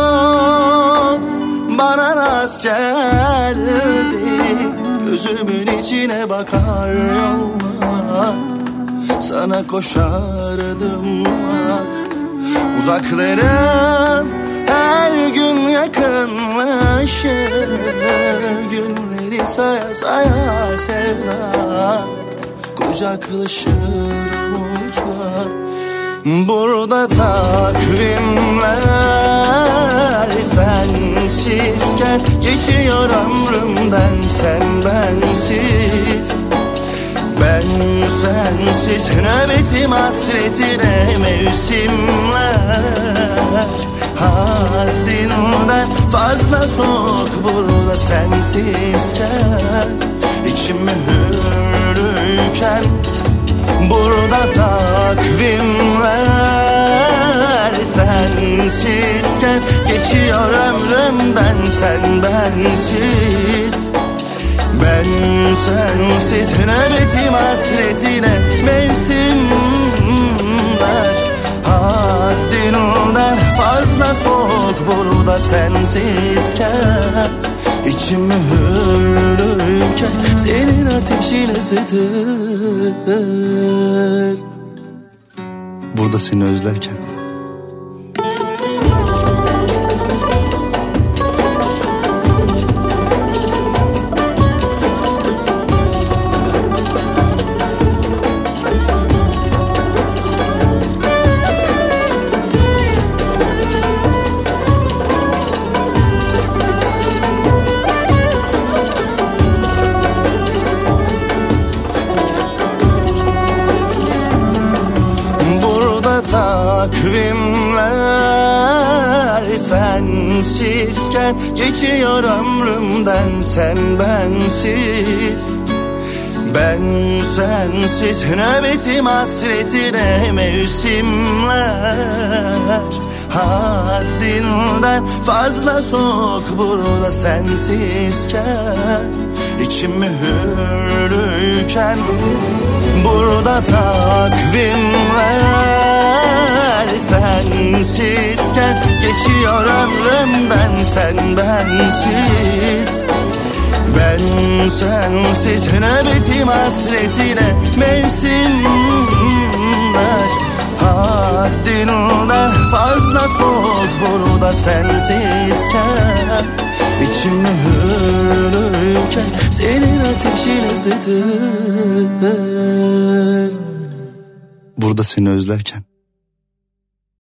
bana rast geldi. Gözümün içine bakar yollar, sana koşardım var. Uzaklarım her gün yakınlaşır, günleri saya saya sevda kucaklaşır umutlar. Burada takvimler sensizken geçiyor ömrümden sen bensiz. Ben sensiz nöbetim hasretine mevsimler haddinden fazla soğuk burada sensizken. İçim hürrüken burada takvimler sensizken geçiyor ömrümden sen bensiz. Ben sensiz nöbetim hasretine mevsimler haddinden fazla soğuk burada sensizken. İçim hürrüken senin ateşin ısıtır burada seni özlerken. Takvimler sensizken geçiyor ömrümden sen bensiz. Ben sensiz nöbetim hasretine mevsimler haddinden fazla soğuk burada sensizken. İçim hürrüken burada takvimler sensizken geçiyor ömrümden sen bensiz. Ben sensiz nöbetim hasretine mevsimler haddinden fazla soğuk burada sensizken. İçim hürrüken senin ateşin ısıtır burada seni özlerken.